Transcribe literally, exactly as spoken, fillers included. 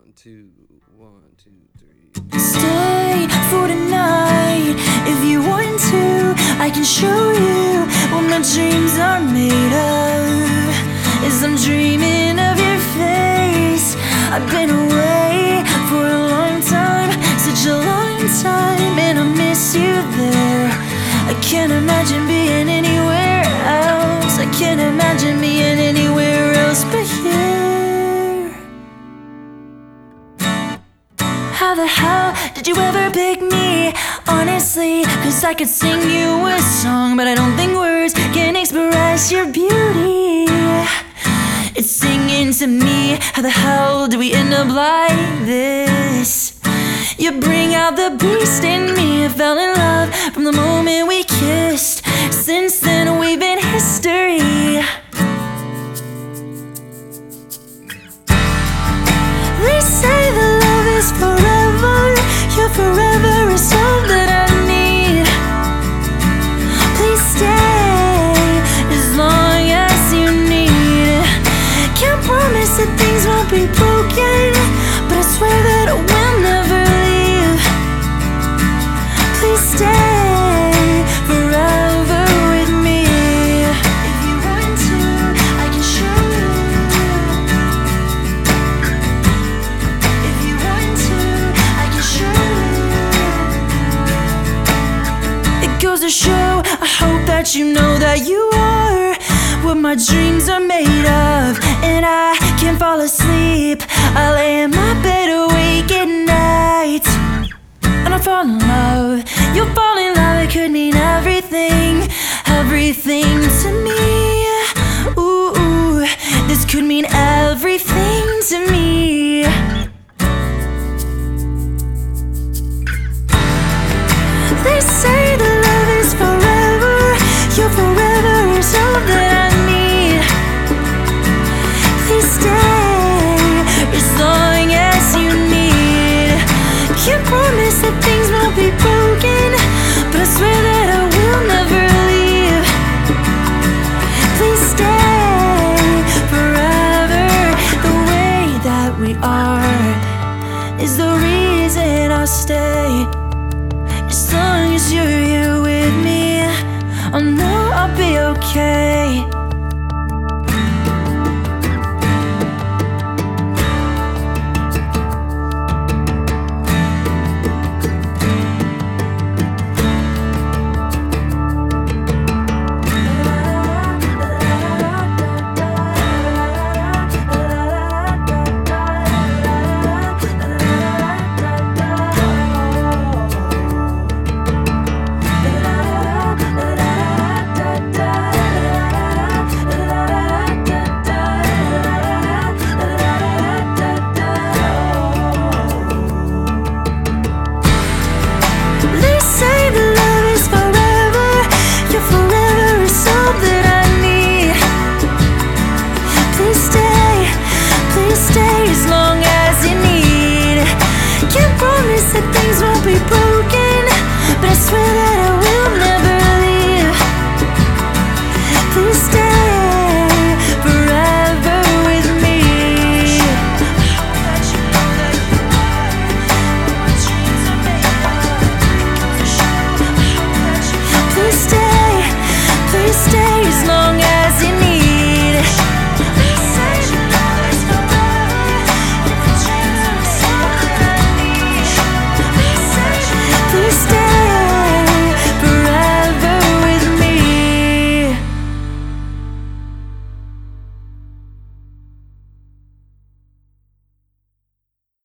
One, two, one, two, three. Stay for tonight if you want to. I can show you what my dreams are made of. As I'm dreaming of your face, I've been away for a long time, such a long time, and I miss you there. I can't imagine being anywhere else. I can't imagine being anywhere else but here. How the hell did you ever pick me? Honestly, cause I could sing you a song, but I don't think words can express your beauty. It's singing to me. How the hell do we end up like this? You bring out the beast in me. I fell in love from the moment we kissed. Since then we've been history. They say that love is forever. Your forever is all that I need. Please stay as long as you need. Can't promise that things won't be broken, but I swear that I will never leave. Please stay forever with me. If you want to, I can show you. If you want to, I can show you. It goes to show, I hope that you know that you are what my dreams are made of. And I can't fall asleep, I lay in my bed awake at night, and I fall in love. You fall in love, it could mean everything, everything to me. Ooh, ooh, this could mean everything to me. They say that love is forever. Your forever is all that I need. Please stay as long as you need. Can't promise that things won't be broken, but I swear that I will never leave. Please stay forever. The way that we are is the reason I'll stay. As long as you're here with me, I know I'll be okay.